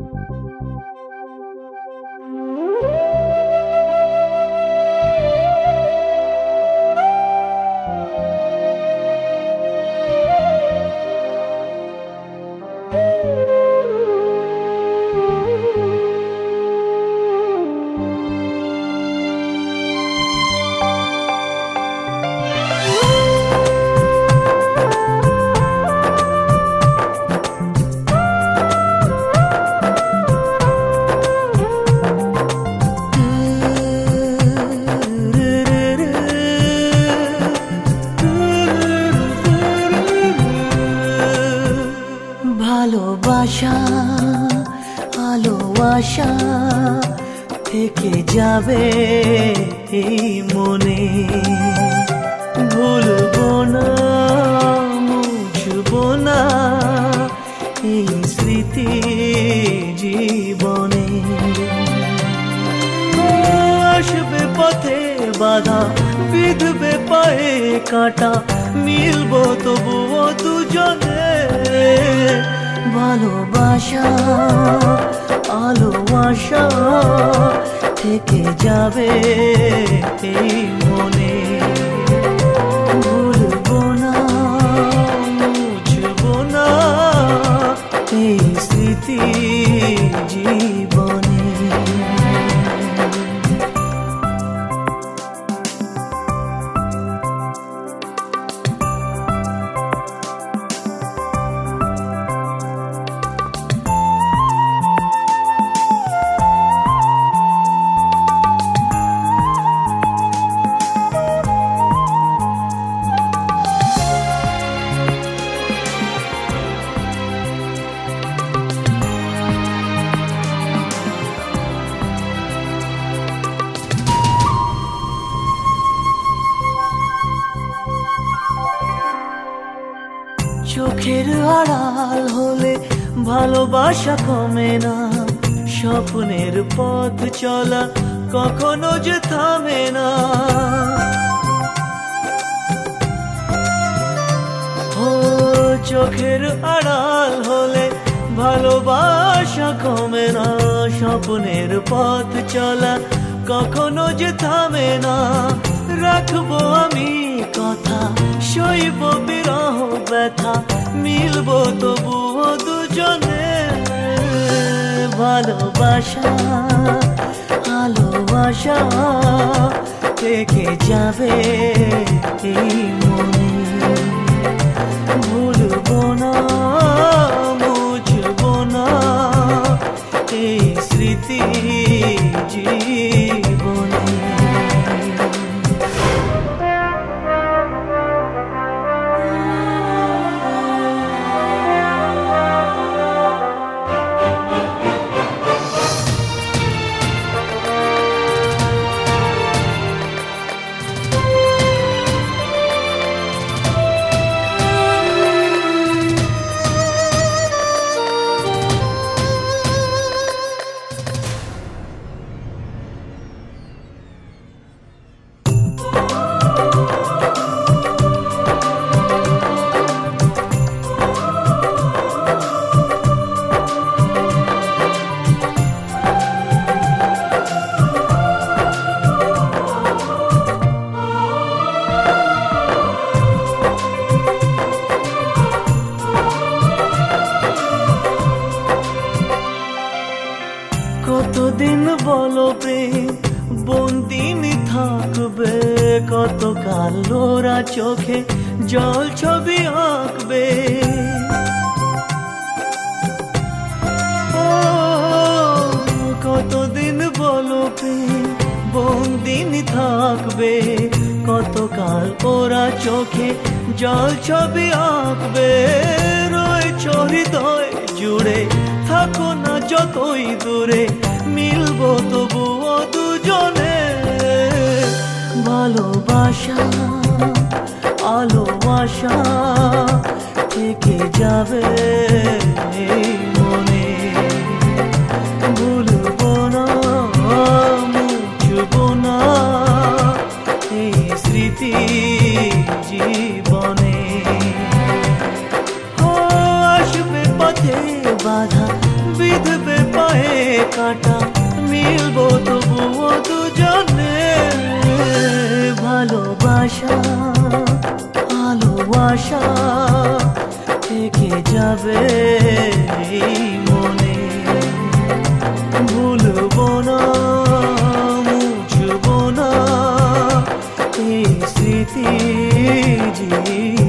ভালোবাসা আলো আশা থেকে যাবে এই মনে, ভুলবো না মুছবো না এই স্মৃতি জীবনে। আসবে পথে বাধা, বিঁধবে পায়ে কাঁটা, মিলবো তবুও দুজনে। ভালোবাসা আলো আশা থেকে যাবে এই মনে, ভুলবো না মুছবো না এই স্মৃতি জীবনে। চোখের আড়াল হলে ভালোবাসা কমে না, স্বপ্নের পথ চলা কখনো যে থামে না। ও চোখের আড়াল হলে ভালোবাসা কমে না, স্বপ্নের পথ চলা কখনো যে থামে না। রাখবো আমি কথা, সইব বিরহ ব্যথা, মিলবো তবুও দুজনে। ভালোবাসা ভালোবাসা থেকে যাবে এই মনে, ভুলবো না মুছবো না এই স্মৃতি জীবনে। কতদিন বলো প্রেম বন্দিন থাকবে, কতকাল ওরা চোখে জল ছবি আঁকবে। কতদিন বলো প্রেম বন্দিন থাকবে, কতকাল ওরা চোখে জল ছবি আঁকবে। রয়েছ হৃদয় জুড়ে, থাকো না যতই দূরে, মিলবো তবুও দুজনে। ভালোবাসা আলো আশা থেকে যাবে এই মনে, ভুলবো না মুছবো না এই স্মৃতি জীবনে। আসবে পথে বাধা, বিঁধবে পায়ে কাটা মিলবো তবুও দুজনে। ভালোবাসা ভালোবাসা থেকে যাবে এই মনে, ভুলবো না মুছবো না এই স্মৃতি।